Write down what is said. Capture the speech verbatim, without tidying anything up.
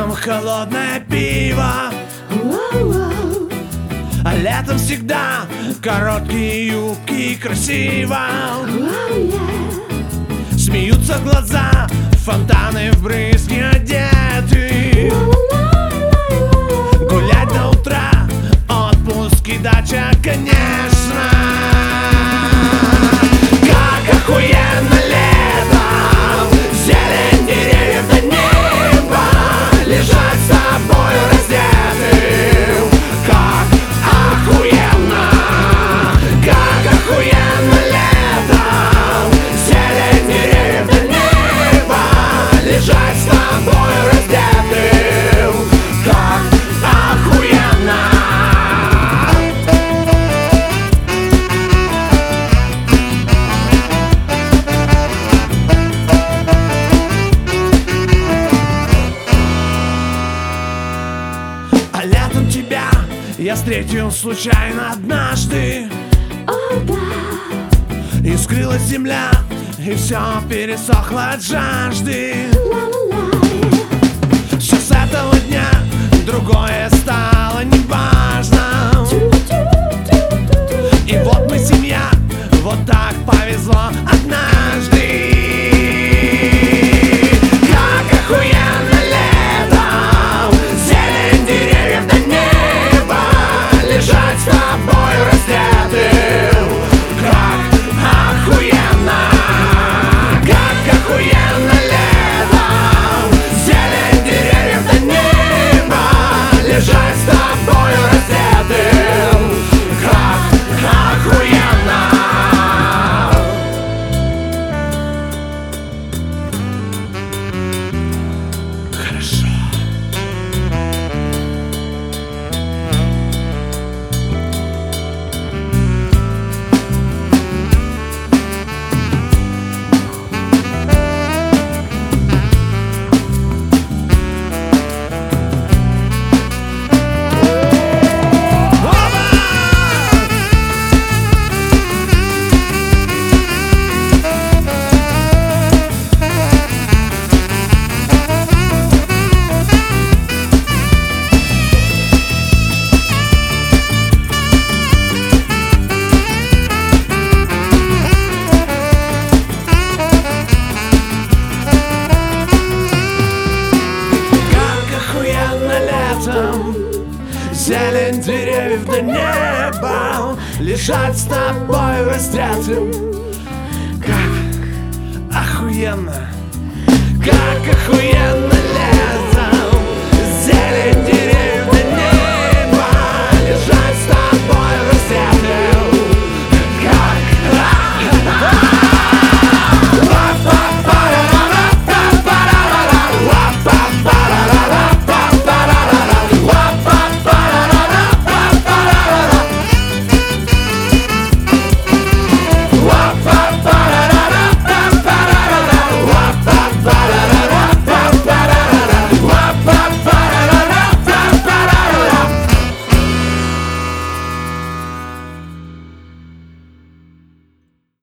Летом холодное пиво, а летом всегда короткие юбки, красиво. Смеются глаза, фонтаны в брызги одеты. Гулять до утра, отпуск и дача, конечно. Как охуенно летом, зелень деревьев до неба, лежать с тобой раздетым. Как охуенно, как охуенно летом, зелень деревьев до неба, лежать с тобой раздетым. Как охуенно. А летом тебя я встретил случайно однажды. О, да. И скрылась земля, и все пересохло от жажды. Все с этого дня другое стало неважно. И вот мы семья, вот так повезло однажды. Как охуенно летом, зелень деревьев до неба, лежать с тобой раздетым. Как охуенно, как охуенно летом, зелень деревьев до неба, лежать с тобой раздетым. Как охуенно. Хорошо. Зелень деревьев до неба, лежать с тобой раздетым. Как охуенно, как охуенно лето.